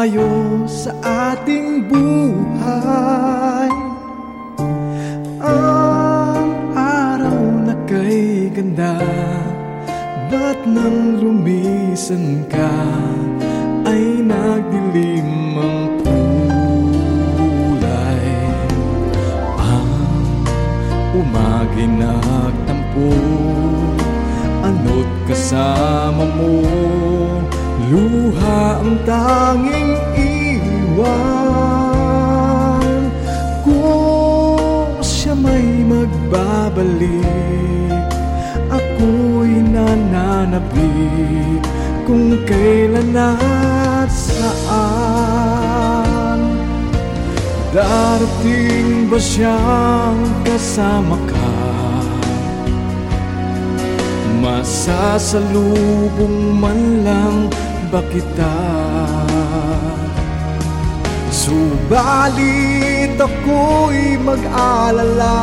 tayo sa ating buhay. Ang araw na kay ganda, ba't nang lumisan ka ay nagdilim ang kulay? Ang umaga'y nagtampo, ano't kasama mo, luha ang tanging iwan. Kung siya may magbabalik, ako'y nananabik kung kailan at saan. Darating ba siyang kasama ka? Masasalubong man lang ba kita? Subalit ako'y mag-alala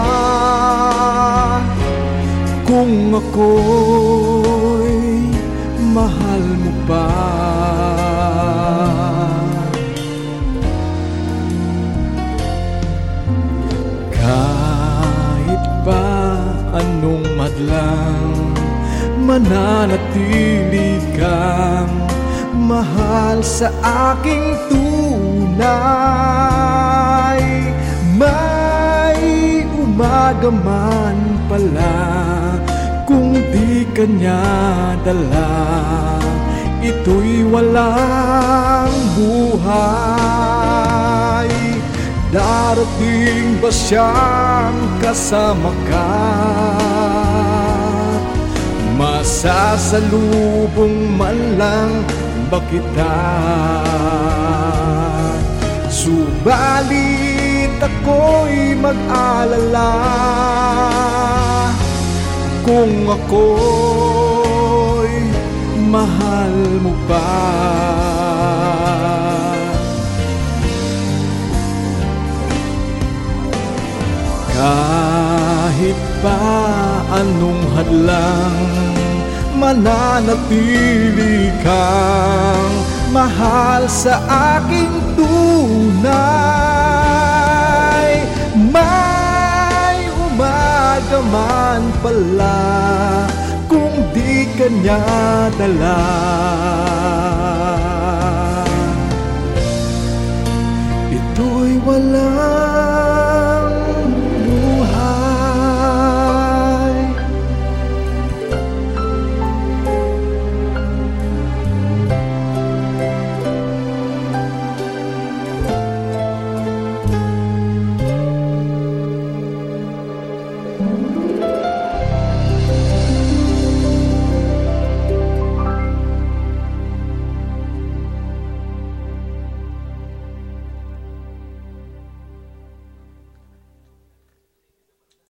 kung ako'y mahal mo pa. Kahit pa anong madlang, mananatili kang mahal sa aking tunay. May umaga man pala kung di ka niya dala, ito'y walang buhay. Darating ba siyang kasama ka? Masasalubong man lang ba kita? Subalit ako'y mag-alala kung ako'y mahal mo pa. Kahit pa anong hadlang, mananatili kang mahal sa aking tunay. May umaga man pala kung di ka niya dala, ito'y wala